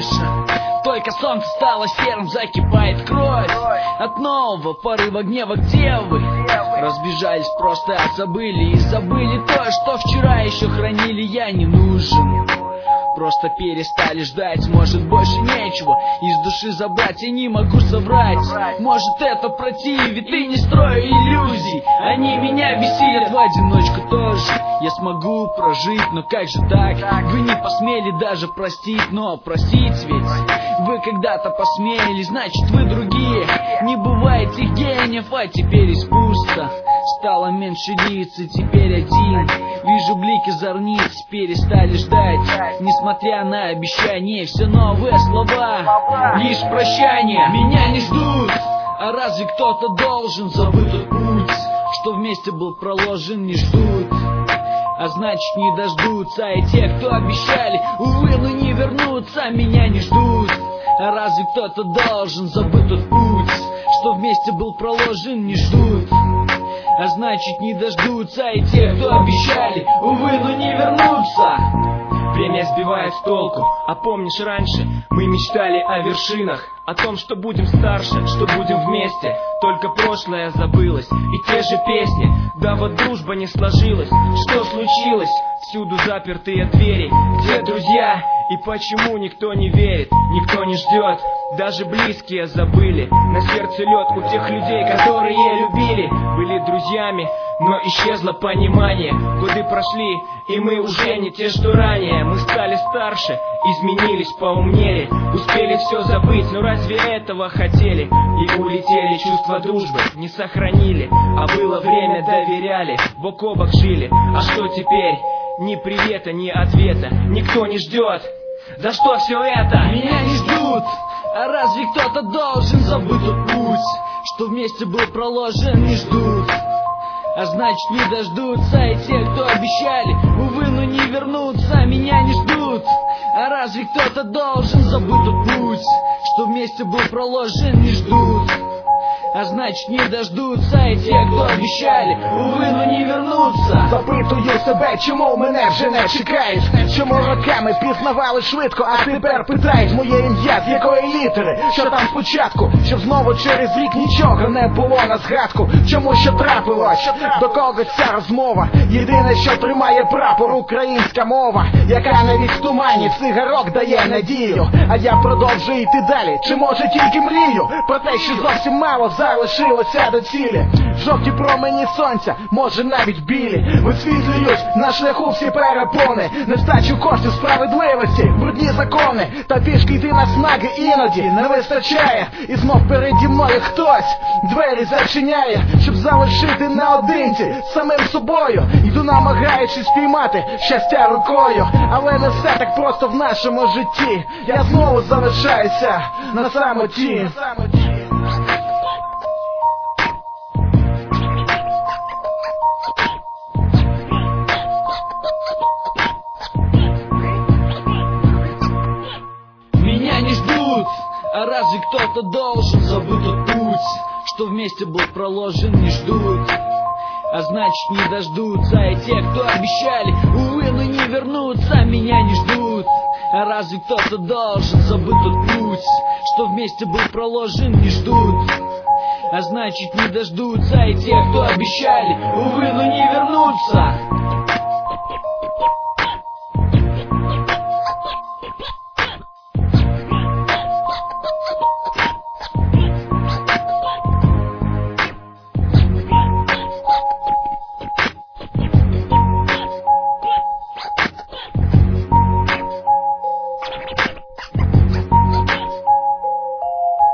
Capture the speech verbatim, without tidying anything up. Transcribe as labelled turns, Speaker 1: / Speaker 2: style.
Speaker 1: больше. Только солнце стало серым, закипает кровь от нового порыва гнева. Где вы? Разбежались, просто забыли и забыли то, что вчера еще хранили. Я не нужен, просто перестали ждать. Может, больше нечего из души забрать. Я не могу соврать, может, это противит. И не строю иллюзий, они меня бесилят. В одиночку тоже я смогу прожить, но как же так? Вы не посмели даже простить, но простить ведь вы когда-то посмели. Значит, вы другие, не бывает их гениев. А теперь из пусто стало меньше лиц, и теперь один вижу блики зорниц. Перестали ждать, несмотря на обещания. Все новые слова, лишь прощание. Меня не ждут, а разве кто-то должен? Забыть тот путь, что вместе был проложен. Не ждут, а значит не дождутся. И те, кто обещали, увы, но не вернутся. Меня не ждут, а разве кто-то должен? Забыть тот путь, что вместе был проложен. Не ждут, а значит не дождутся. И те, кто обещали, увы, но не вернутся.
Speaker 2: Время сбивает с толку, а помнишь раньше мы мечтали о вершинах, о том, что будем старше, что будем вместе. Только прошлое забылось, и те же песни. Да вот дружба не сложилась, что случилось? Всюду запертые двери. Где друзья? И почему никто не верит, никто не ждет? Даже близкие забыли, на сердце лед у тех людей, которые любили. Были друзьями, но исчезло понимание. Годы прошли, и мы уже не те, что ранее. Мы стали старше, изменились, поумнели, успели все забыть, но разве этого хотели? И улетели чувства дружбы, не сохранили. А было время, доверяли, бок о бок жили. А что теперь? Ни привета, ни ответа, никто не ждет. За что все это?
Speaker 1: Меня не ждут, а разве кто-то должен? Забыть тот путь, что вместе был проложен. Не ждут, а значит не дождутся. И те, кто обещали, увы, но не вернутся. Меня не ждут, а разве кто-то должен? Забыть тот путь, что вместе был проложен. Не ждут, а значить не дождуться. І ті, хто обіцяли, увы, но не вернуться.
Speaker 3: Запитую себе, чому мене вже не чекають? Чому роками пізнавали швидко, а тепер питають моє ім'я, з якої літери? Що там спочатку? Щоб знову через рік нічого не було на згадку. Чому що трапилось? До когось ця розмова? Єдине, що тримає прапор, українська мова, яка навіть в тумані цигарок дає надію. А я продовжую йти далі, чи може тільки мрію про те, що зовсім мало залишилося до цілі. Жовті промені сонця, може навіть білі, висвітлюють на шляху всі перепони. Нестачу коштів, справедливості, брудні закони, та пішки йти на снаги іноді не вистачає. І знов переді мною хтось двері зачиняє, щоб залишити наодинці з самим собою. Йду, намагаючись спіймати щастя рукою, але не все так просто в нашому житті. Я знову залишаюся на самоті.
Speaker 1: А разве кто-то должен? Забыть тот путь, что вместе был проложен. Не ждут, а значит не дождутся. И те, кто обещали, увы, но не вернутся. Меня не ждут, а разве кто-то должен? Забыть тот путь, что вместе был проложен. Не ждут, а значит не дождутся. И те, кто обещали, увы, но не вернутся.